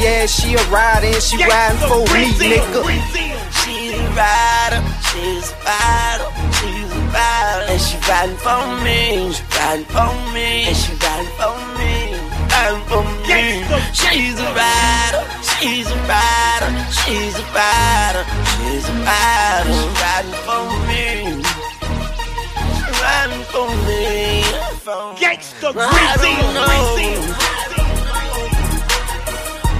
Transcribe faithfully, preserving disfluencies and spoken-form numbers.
yeah, she a rider and she riding for me, nigga. She's a rider, she's a rider, she's a rider, and she riding for me, she riding for me, and she riding for me, riding for me. She's a rider, she's a rider, she's a rider, she's a rider, riding for me, riding for me. Gangsta Greasy.